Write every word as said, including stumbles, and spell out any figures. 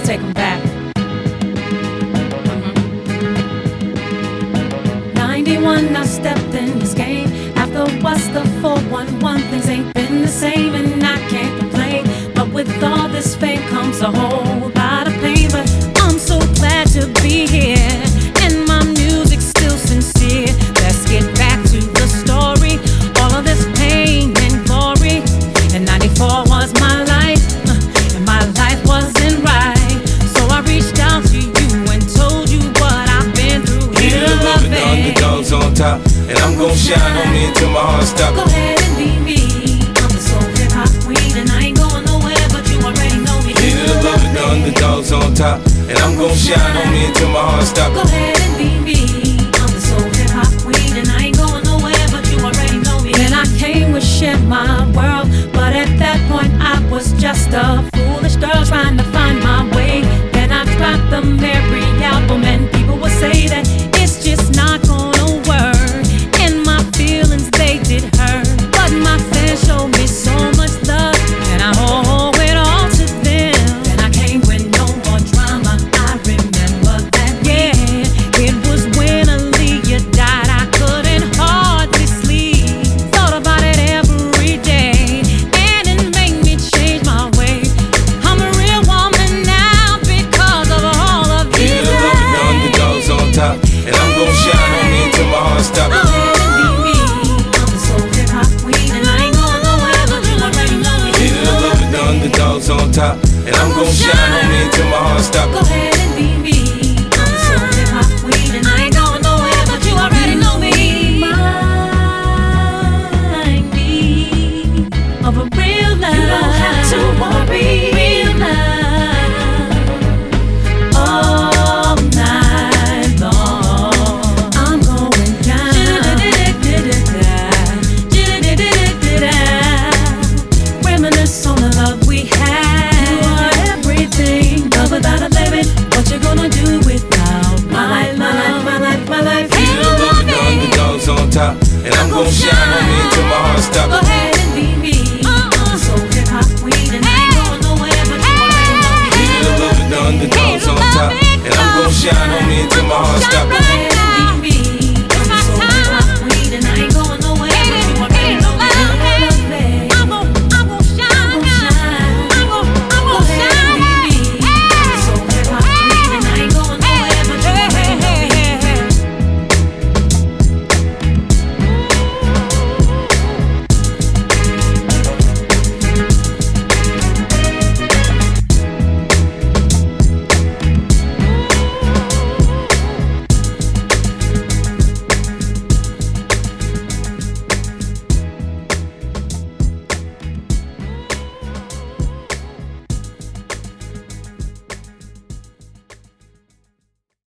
take them back. Mm-hmm. ninety-one, I stepped in this game. After what's the four one one, things ain't been the same, and I can't complain. But with all this fame comes a whole lot of pain. But I'm so glad to be here, and my music's still sincere. Let's get back to the story. All of this pain and glory. And ninety-four was my life, uh, and my life wasn't right. So I reached out to you and told you what I've been through. Here to love it, the underdogs on top, and I'm gon' shine on me until my heart stops. Go ahead and be me. I'm the soul hip hop queen, and I ain't going nowhere, but you already know me. Here to love it, the underdogs on top, and I'm gon' shine on me until my heart stops. Go ahead and be me. I'm the soul hip hop queen, and I ain't going nowhere, but you already know me. Then I came with shit my world, but at that point I was just a foolish girl trying to find my way. Then I dropped the Mary album, and people would say that it's just not gonna work, and my feelings they did hurt. But my fans showed me so much love, and I owe it all to them. And I came with no more drama. I remember that, yeah. It was when Aaliyah died. I couldn't hardly sleep. Thought about it every day, and it made me change my way. I'm a real woman now because of all of these. Here to love it, the underdogs on top, and I'm gon' shine on me until my heart stops. Go ahead and be me. I'm the soul hip hop queen, and I ain't going nowhere, but you already know me. Here to love it, the underdogs on top, and I'm gon' shine on me until my heart stops. Go ahead and be me. I'm the soul hip hop queen, and I ain't going nowhere, but you already know me. Remind me of a real love. You don't have to worry. Real love. Oh.